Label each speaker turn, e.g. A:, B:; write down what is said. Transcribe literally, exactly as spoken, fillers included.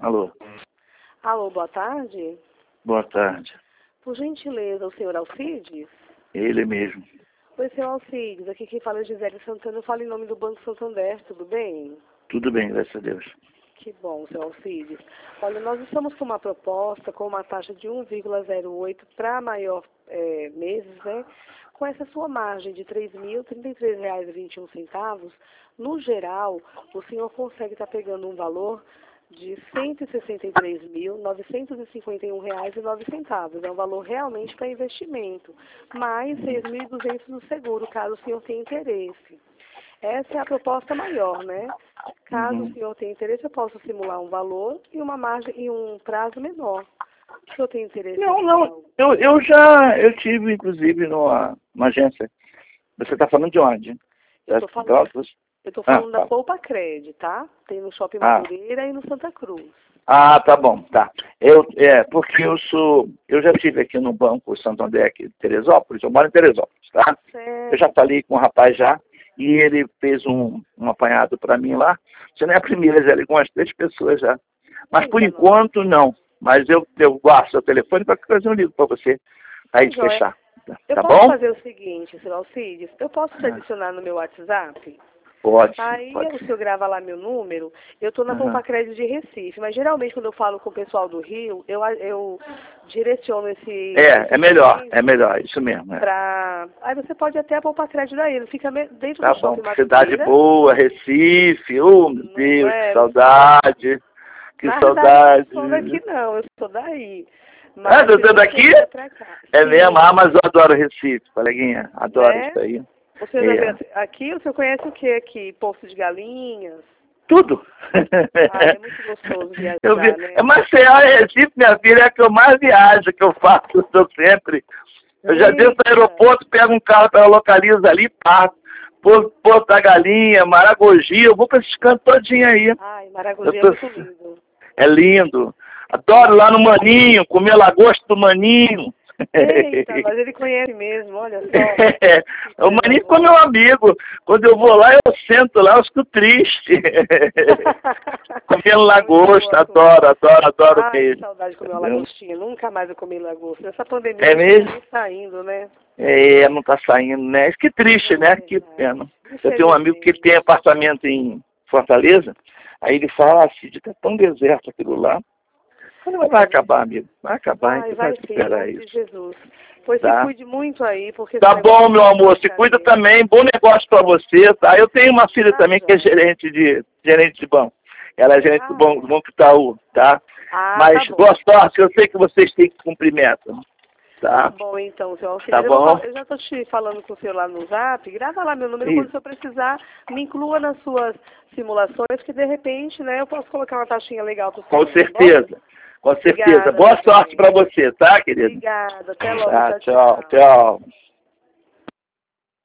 A: Alô.
B: Alô, boa tarde.
A: Boa tarde.
B: Por gentileza, o senhor Alcides?
A: Ele mesmo.
B: Oi, senhor Alcides. Aqui quem fala é Gisele Santana. Eu falo em nome do Banco Santander. Tudo bem?
A: Tudo bem, graças a Deus.
B: Que bom, senhor Alcides. Olha, nós estamos com uma proposta com uma taxa de um vírgula zero oito para maior é, meses, né? Com essa sua margem de três mil, trinta e três reais e vinte e um centavos, no geral, o senhor consegue estar pegando um valor de cento e sessenta e três mil, novecentos e cinquenta e um reais e nove centavos. É um valor realmente para investimento, mais seis mil e duzentos no seguro, caso o senhor tenha interesse. Essa é a proposta maior, né? Caso
A: Uhum.
B: o senhor tenha interesse, eu posso simular um valor e uma margem e um prazo menor. O senhor tem interesse?
A: Não, não. Eu, eu já, eu tive, inclusive, numa, numa agência. Você está falando de onde?
B: Eu estou falando,
A: Das...
B: eu tô falando
A: ah,
B: da
A: tá.
B: Poupa Cred, tá? Tem no Shopping
A: Ah.
B: Madureira e no Santa Cruz.
A: Ah, tá bom, tá. Eu, é, porque eu sou, eu já estive aqui no Banco Santander aqui de Teresópolis, eu moro em Teresópolis, tá?
B: Certo.
A: Eu já falei com o rapaz já, e ele fez um, um apanhado para mim lá. Você não é a primeira, já ligou umas três pessoas já. Mas por enquanto não. Mas eu, eu guardo seu telefone para fazer um ligo para você aí de fechar.
B: Eu
A: Tá
B: posso
A: bom?
B: fazer o seguinte, senhor Alcides, eu posso te adicionar no meu WhatsApp?
A: Pode.
B: Aí
A: pode.
B: o senhor grava lá meu número, eu estou na
A: Uhum.
B: Poupa Crédito de Recife, mas geralmente quando eu falo com o pessoal do Rio, eu, eu direciono esse...
A: É,
B: esse
A: é melhor, é melhor, isso mesmo. É.
B: Pra... Aí você pode até a Poupa Crédito daí, ele fica dentro
A: Tá
B: do
A: bom.
B: Shopping
A: Cidade
B: Madureira.
A: boa, Recife, oh meu Deus,
B: É,
A: que saudade, que
B: na
A: saudade.
B: verdade, eu não sou daqui não, eu sou daí.
A: Ah,
B: Mas
A: você é
B: se
A: daqui?
B: vier pra cá,
A: É
B: sim,
A: mesmo, ah, mas eu adoro Recife, coleguinha, adoro
B: né?
A: isso aí.
B: O senhor já
A: É.
B: veio aqui, o senhor conhece o que aqui? Poço de Galinhas?
A: Tudo.
B: Ah, é muito gostoso viajar,
A: eu vi,
B: né?
A: é Maceió e Recife, minha filha, é a que eu mais viajo, que eu faço, eu estou sempre. Eu já desço do aeroporto, pego um carro, ela localiza ali, passo. Porto da Galinha, Maragogi, eu vou para esses cantos todinho aí.
B: Ai, Maragogi
A: tô...
B: é muito lindo.
A: É lindo. Adoro lá no Maninho, comer lagosta do Maninho.
B: Eita, mas ele conhece mesmo, olha só.
A: O Maninho é meu amigo. Quando eu vou lá, eu sento lá, eu fico triste. Comendo lagosta, adoro, adoro, adoro
B: Ai,
A: mesmo.
B: que saudade de comer uma lagostinha. Nunca mais eu comi lagosta. Nessa pandemia
A: é mesmo?
B: não tá saindo, né?
A: É, não tá saindo, né? Que triste,
B: É,
A: né? Que pena. Eu tenho um amigo que tem apartamento em Fortaleza, aí ele fala assim, tá tão deserto aquilo lá. Quando vai, vai acabar, amigo? Vai acabar,
B: vai,
A: então
B: vai
A: vai
B: sim,
A: esperar
B: em
A: isso.
B: Jesus. Pois
A: Tá?
B: se cuide muito aí, porque...
A: Tá bom, meu amor, se cuida também, bom negócio pra você, tá? Eu tenho uma filha
B: tá,
A: também
B: já.
A: que é gerente de, gerente de banco. Ela é gerente
B: ah,
A: do banco, do Banco Itaú, tá?
B: Ah,
A: Mas
B: tá
A: boa sorte, eu sei que vocês têm que cumprimento. Tá?
B: Tá bom, então, seu Alcides.
A: Tá
B: eu, vou
A: bom?
B: falar, eu já estou te falando com o senhor lá no Zap. Grava lá meu número.
A: Isso.
B: Quando o senhor precisar, me inclua nas suas simulações, que de repente, né, eu posso colocar uma taxinha legal para o senhor.
A: Com certeza. Com certeza.
B: Obrigada,
A: Boa sorte para você, tá, querido?
B: Obrigada. Até logo.
A: Tá,
B: tchau, tchau.
A: tchau. tchau.